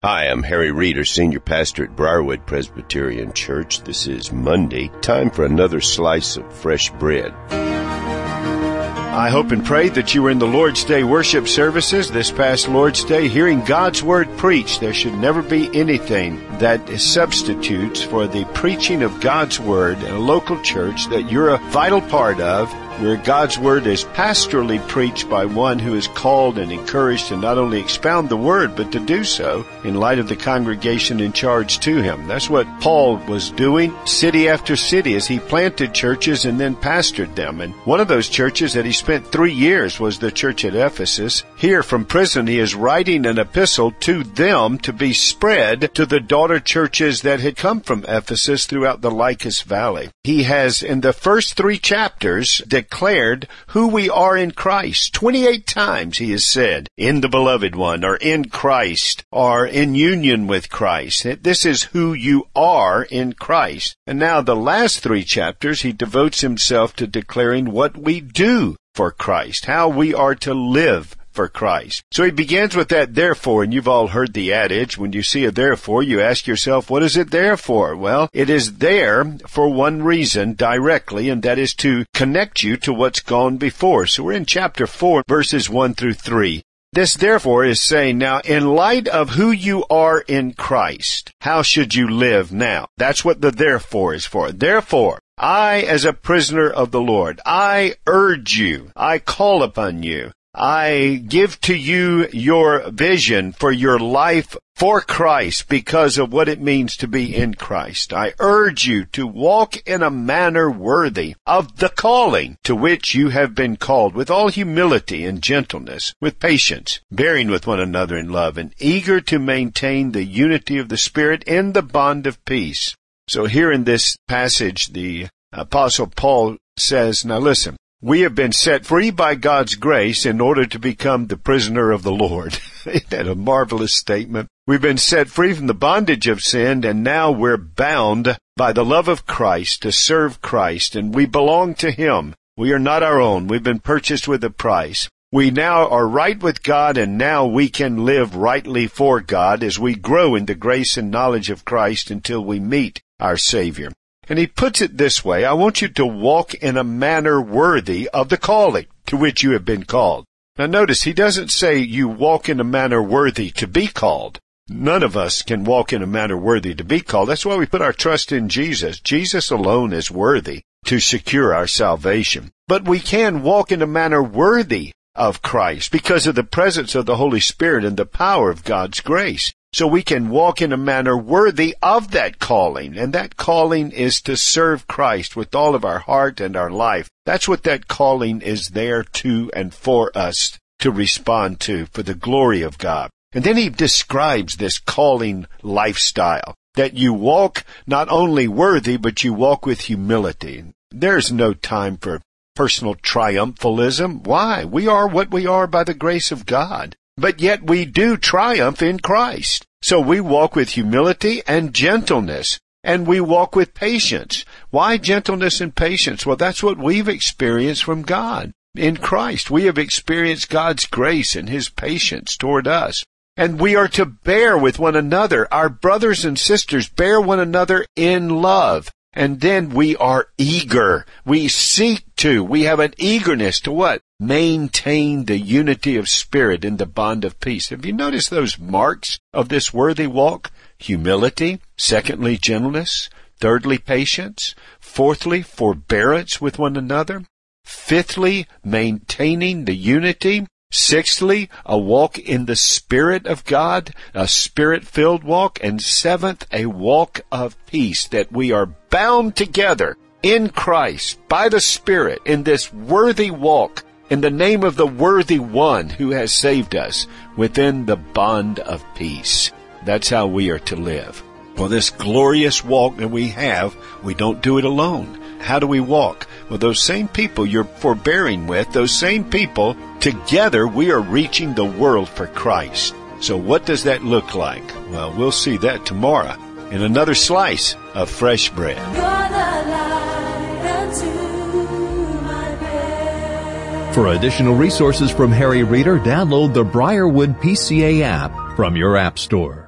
Hi, I'm Harry Reeder, Senior Pastor at Briarwood Presbyterian Church. This is Monday, time for another slice of fresh bread. I hope and pray that you were in the Lord's Day worship services this past Lord's Day, hearing God's Word preached. There should never be anything that substitutes for the preaching of God's Word in a local church that you're a vital part of, where God's Word is pastorally preached by one who is called and encouraged to not only expound the Word, but to do so in light of the congregation in charge to him. That's what Paul was doing, city after city, as he planted churches and then pastored them. And one of those churches that he spent 3 years was the church at Ephesus. Here from prison, he is writing an epistle to them to be spread to the daughter churches that had come from Ephesus throughout the Lycus Valley. He has, in the first 3 chapters, declared who we are in Christ. 28 times he has said, in the beloved one, or in Christ, or in union with Christ. This is who you are in Christ. And now the last 3 chapters, he devotes himself to declaring what we do for Christ, how we are to live for Christ. So he begins with that therefore, and you've all heard the adage, when you see a therefore, you ask yourself, what is it there for? Well, it is there for one reason directly, and that is to connect you to what's gone before. So we're in chapter 4, verses 1 through 3. This therefore is saying, now, in light of who you are in Christ, how should you live now? That's what the therefore is for. Therefore, I, as a prisoner of the Lord, I urge you, I call upon you, I give to you your vision for your life for Christ because of what it means to be in Christ. I urge you to walk in a manner worthy of the calling to which you have been called, with all humility and gentleness, with patience, bearing with one another in love, and eager to maintain the unity of the Spirit in the bond of peace. So here in this passage, the Apostle Paul says, now listen, we have been set free by God's grace in order to become the prisoner of the Lord. Isn't that a marvelous statement? We've been set free from the bondage of sin, and now we're bound by the love of Christ to serve Christ, and we belong to Him. We are not our own. We've been purchased with a price. We now are right with God, and now we can live rightly for God as we grow in the grace and knowledge of Christ until we meet our Savior. And he puts it this way, I want you to walk in a manner worthy of the calling to which you have been called. Now notice, he doesn't say you walk in a manner worthy to be called. None of us can walk in a manner worthy to be called. That's why we put our trust in Jesus. Jesus alone is worthy to secure our salvation. But we can walk in a manner worthy of Christ because of the presence of the Holy Spirit and the power of God's grace. So we can walk in a manner worthy of that calling, and that calling is to serve Christ with all of our heart and our life. That's what that calling is there to and for us to respond to, for the glory of God. And then he describes this calling lifestyle, that you walk not only worthy, but you walk with humility. There's no time for personal triumphalism. Why? We are what we are by the grace of God. But yet we do triumph in Christ. So we walk with humility and gentleness, and we walk with patience. Why gentleness and patience? Well, that's what we've experienced from God. In Christ, we have experienced God's grace and His patience toward us. And we are to bear with one another. Our brothers and sisters bear one another in love. And then we are eager. We have an eagerness to what? Maintain the unity of spirit in the bond of peace. Have you noticed those marks of this worthy walk? Humility. Secondly, gentleness. Thirdly, patience. Fourthly, forbearance with one another. Fifthly, maintaining the unity. Sixthly, a walk in the Spirit of God, a Spirit-filled walk. And seventh, a walk of peace, that we are bound together in Christ by the Spirit in this worthy walk in the name of the worthy one who has saved us within the bond of peace. That's how we are to live. Well, this glorious walk that we have, we don't do it alone. How do we walk? Well, those same people you're forbearing with, those same people, together we are reaching the world for Christ. So what does that look like? Well, we'll see that tomorrow in another slice of fresh bread. For additional resources from Harry Reeder, download the Briarwood PCA app from your app store.